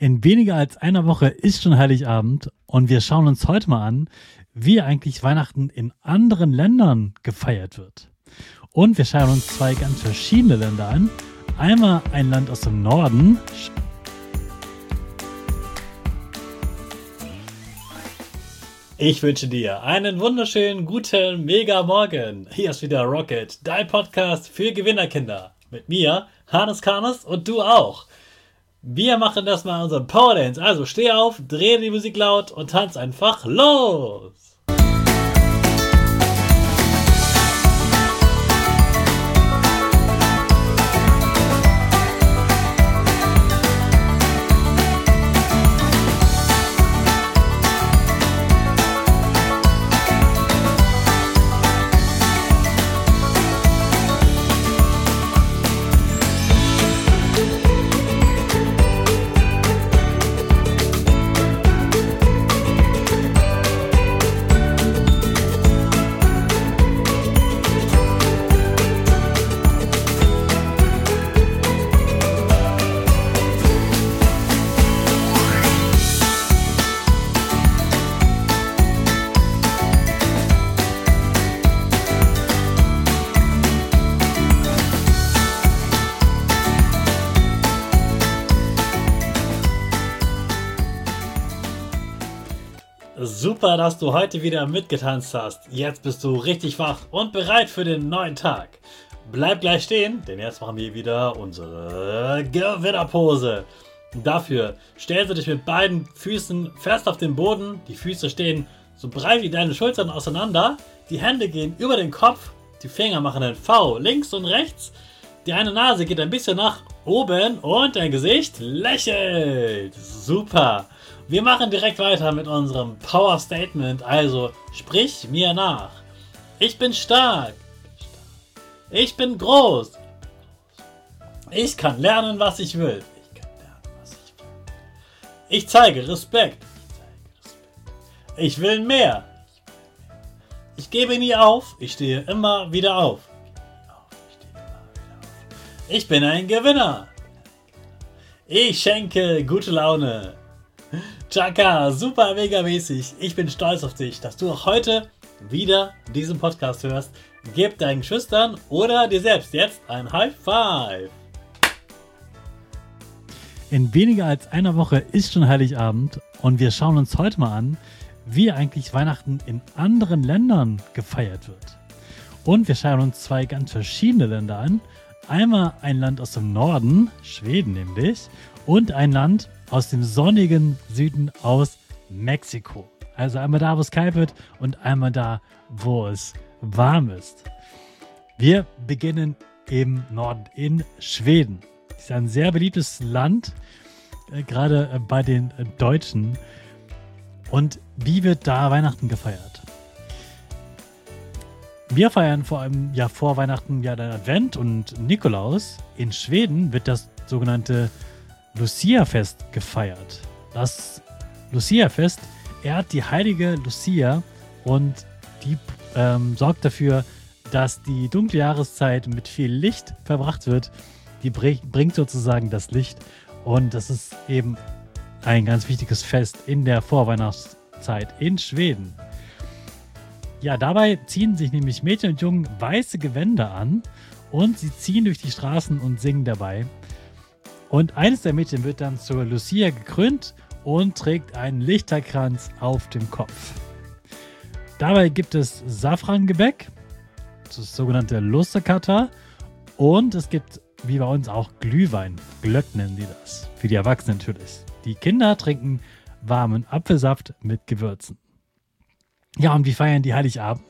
In weniger als einer Woche ist schon Heiligabend und wir schauen uns heute mal an, wie eigentlich Weihnachten in anderen Ländern gefeiert wird. Und wir schauen uns zwei ganz verschiedene Länder an. Einmal ein Land aus dem Norden. Ich wünsche dir einen wunderschönen, guten Mega-Morgen. Hier ist wieder Rocket, dein Podcast für Gewinnerkinder. Mit mir, Hannes Karnes, und du auch. Wir machen das mal unseren Power Dance. Also steh auf, dreh die Musik laut und tanz einfach los. Super, dass du heute wieder mitgetanzt hast. Jetzt bist du richtig wach und bereit für den neuen Tag. Bleib gleich stehen, denn jetzt machen wir wieder unsere Gewinnerpose. Dafür stellst du dich mit beiden Füßen fest auf den Boden. Die Füße stehen so breit wie deine Schultern auseinander. Die Hände gehen über den Kopf. Die Finger machen ein V links und rechts. Die eine Nase geht ein bisschen nach oben und dein Gesicht lächelt. Super. Wir machen direkt weiter mit unserem Power Statement, also sprich mir nach. Ich bin stark. Ich bin groß. Ich kann lernen, was ich will. Ich zeige Respekt. Ich will mehr. Ich gebe nie auf. Ich stehe immer wieder auf. Ich bin ein Gewinner. Ich schenke gute Laune. Chaka, super mega mäßig. Ich bin stolz auf dich, dass du auch heute wieder diesen Podcast hörst. Gib deinen Geschwistern oder dir selbst jetzt ein High Five. In weniger als einer Woche ist schon Heiligabend und wir schauen uns heute mal an, wie eigentlich Weihnachten in anderen Ländern gefeiert wird. Und wir schauen uns zwei ganz verschiedene Länder an. Einmal ein Land aus dem Norden, Schweden nämlich, und ein Land aus dem sonnigen Süden aus Mexiko. Also einmal da, wo es kalt wird und einmal da, wo es warm ist. Wir beginnen im Norden, in Schweden. Das ist ein sehr beliebtes Land, gerade bei den Deutschen. Und wie wird da Weihnachten gefeiert? Wir feiern vor allem vor Weihnachten den Advent und Nikolaus. In Schweden wird das sogenannte Lucia-Fest gefeiert. Das Lucia-Fest ehrt die heilige Lucia und die sorgt dafür, dass die dunkle Jahreszeit mit viel Licht verbracht wird. Die bringt sozusagen das Licht und das ist eben ein ganz wichtiges Fest in der Vorweihnachtszeit in Schweden. Ja, dabei ziehen sich nämlich Mädchen und Jungen weiße Gewänder an und sie ziehen durch die Straßen und singen dabei. Und eines der Mädchen wird dann zur Lucia gekrönt und trägt einen Lichterkranz auf dem Kopf. Dabei gibt es Safrangebäck, das sogenannte Lussekatter, und es gibt, wie bei uns, auch Glühwein. Glögg nennen die das. Für die Erwachsenen natürlich. Die Kinder trinken warmen Apfelsaft mit Gewürzen. Ja, und wie feiern die Heiligabend?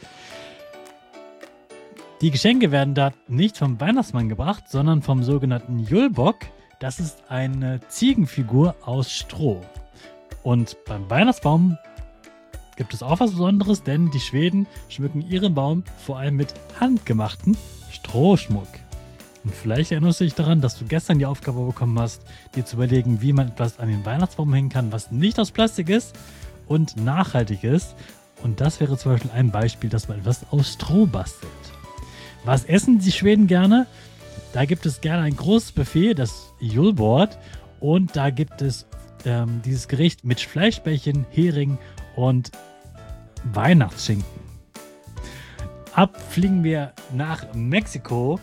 Die Geschenke werden da nicht vom Weihnachtsmann gebracht, sondern vom sogenannten Julbock. Das ist eine Ziegenfigur aus Stroh. Und beim Weihnachtsbaum gibt es auch was Besonderes, denn die Schweden schmücken ihren Baum vor allem mit handgemachten Strohschmuck. Und vielleicht erinnerst du dich daran, dass du gestern die Aufgabe bekommen hast, dir zu überlegen, wie man etwas an den Weihnachtsbaum hängen kann, was nicht aus Plastik ist und nachhaltig ist. Und das wäre zum Beispiel ein Beispiel, dass man etwas aus Stroh bastelt. Was essen die Schweden gerne? Da gibt es gerne ein großes Buffet, das Julbord. Und da gibt es dieses Gericht mit Fleischbällchen, Hering und Weihnachtsschinken. Abfliegen wir nach Mexiko.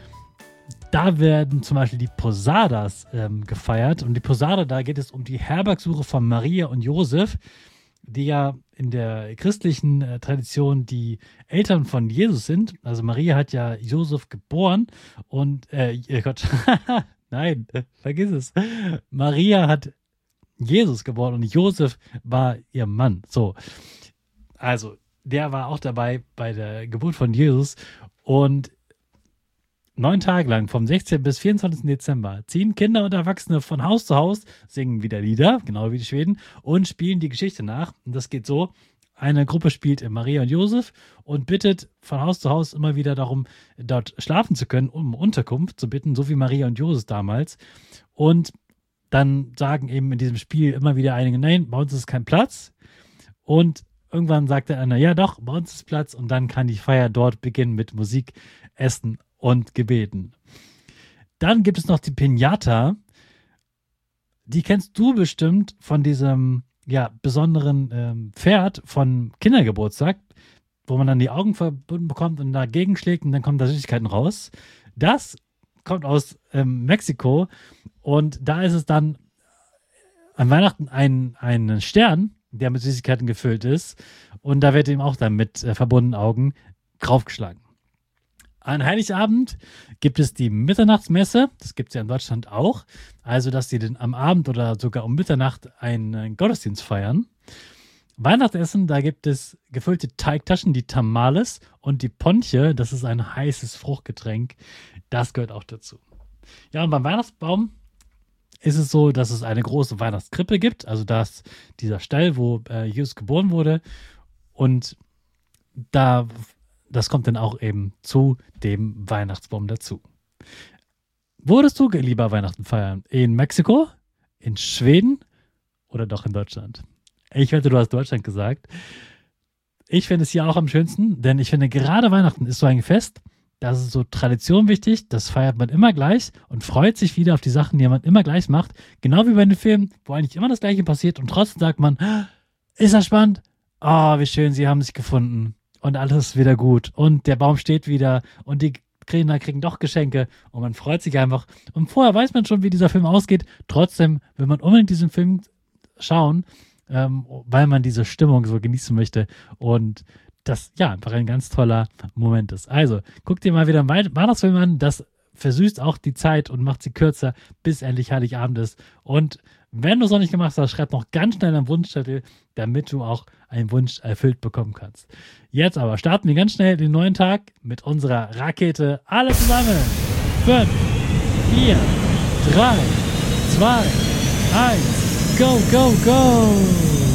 Da werden zum Beispiel die Posadas gefeiert. Und die Posada, da geht es um die Herbergsuche von Maria und Josef, die ja in der christlichen Tradition die Eltern von Jesus sind. Also Maria hat ja Josef geboren und, Gott, nein, vergiss es. Maria hat Jesus geboren und Josef war ihr Mann. So, also der war auch dabei bei der Geburt von Jesus und 9 Tage lang, vom 16. bis 24. Dezember, ziehen Kinder und Erwachsene von Haus zu Haus, singen wieder Lieder, genau wie die Schweden, und spielen die Geschichte nach. Und das geht so: Eine Gruppe spielt Maria und Josef und bittet von Haus zu Haus immer wieder darum, dort schlafen zu können, um Unterkunft zu bitten, so wie Maria und Josef damals. Und dann sagen eben in diesem Spiel immer wieder einige, nein, bei uns ist kein Platz. Und irgendwann sagt der einer, ja doch, bei uns ist Platz. Und dann kann die Feier dort beginnen mit Musik, Essen und Gebeten. Dann gibt es noch die Piñata. Die kennst du bestimmt von diesem besonderen Pferd von Kindergeburtstag, wo man dann die Augen verbunden bekommt und dagegen schlägt und dann kommen da Süßigkeiten raus. Das kommt aus Mexiko und da ist es dann an Weihnachten ein Stern, der mit Süßigkeiten gefüllt ist und da wird ihm auch dann mit verbundenen Augen draufgeschlagen. An Heiligabend gibt es die Mitternachtsmesse, das gibt es ja in Deutschland auch, also dass sie am Abend oder sogar um Mitternacht einen Gottesdienst feiern. Weihnachtsessen, da gibt es gefüllte Teigtaschen, die Tamales und die Ponche, das ist ein heißes Fruchtgetränk, das gehört auch dazu. Ja, und beim Weihnachtsbaum ist es so, dass es eine große Weihnachtskrippe gibt, also dieser Stall, wo Jesus geboren wurde und das kommt dann auch eben zu dem Weihnachtsbaum dazu. Würdest du lieber Weihnachten feiern? In Mexiko? In Schweden? Oder doch in Deutschland? Ich wette, du hast Deutschland gesagt. Ich finde es hier auch am schönsten, denn ich finde, gerade Weihnachten ist so ein Fest, das ist so Tradition wichtig, das feiert man immer gleich und freut sich wieder auf die Sachen, die man immer gleich macht. Genau wie bei den Filmen, wo eigentlich immer das Gleiche passiert und trotzdem sagt man, ist das spannend? Oh, wie schön, sie haben sich gefunden. Und alles ist wieder gut. Und der Baum steht wieder. Und die Kinder kriegen doch Geschenke. Und man freut sich einfach. Und vorher weiß man schon, wie dieser Film ausgeht. Trotzdem will man unbedingt diesen Film schauen, weil man diese Stimmung so genießen möchte. Und das, einfach ein ganz toller Moment ist. Also, guck dir mal wieder einen Weihnachtsfilm an. Das versüßt auch die Zeit und macht sie kürzer, bis endlich Heiligabend ist. Und wenn du es noch nicht gemacht hast, schreib noch ganz schnell einen Wunschzettel, damit du auch einen Wunsch erfüllt bekommen kannst. Jetzt aber starten wir ganz schnell den neuen Tag mit unserer Rakete. Alle zusammen. 5, 4, 3, 2, 1. Go, go, go!